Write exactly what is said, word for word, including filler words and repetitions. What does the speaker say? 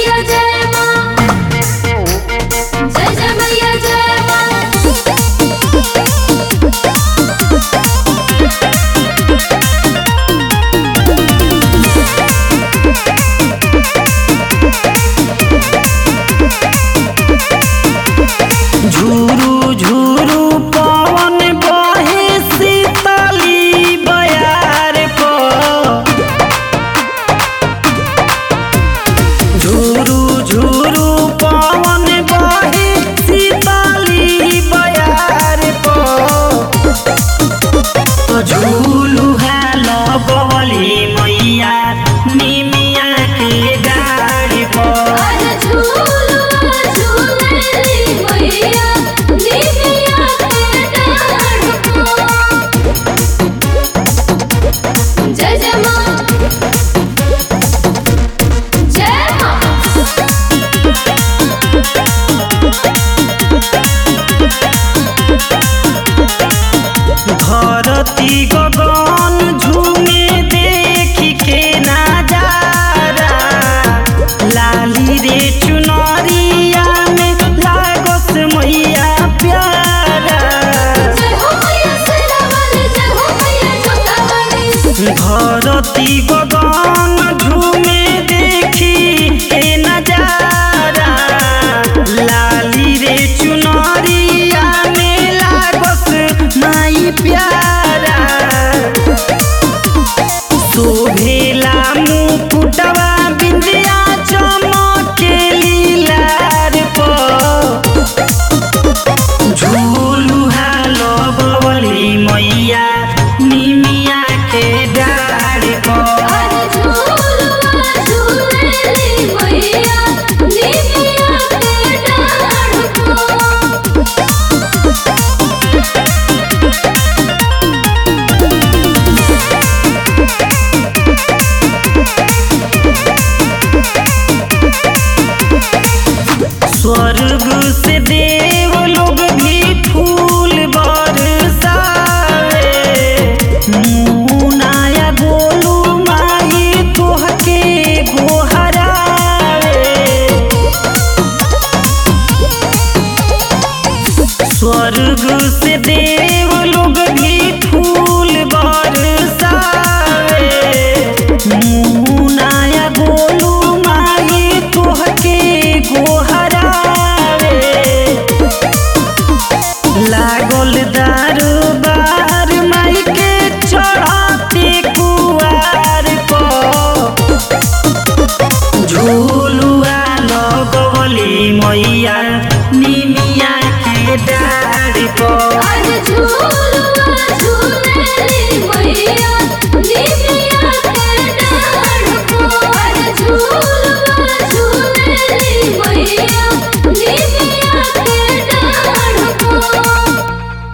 मैया जय माँ, जय जय मैया जय माँ। झूरू झूरू पवन बहे शीतली बयार पर, झूरू झूरू पवन बहे शीतली बयार पर, झूलू है लगवली मैया निमिया के डाढ़ पर। अरे झूलुआ झूलेली मैया निमिया के डाढ़ पर। जय जय माँ, जय माँ। धरती गगन झूमे देखी के नजारा, लाली रे चुनरिया में लागस मैया प्यारा। जय हो मैया शेरा वाली, जय हो मैया जोधा वाली। धरती गगन झूमे देखी के नजारा, लाली रे चुनरिया में लागस माई प्यारा। शोभेला मुकुटवा बिंदिया चमकेली लार पर, झूलुहा लगवली मैया निमिया के डाढ़ पर। अरे झूलुआ झूलेली मैया निमिया के डाढ़ पर। स्वर्ग से देव लोग भी फूल बरसावे, मुनाया गोलू माई तोहके गोहरावे। स्वर्ग से देव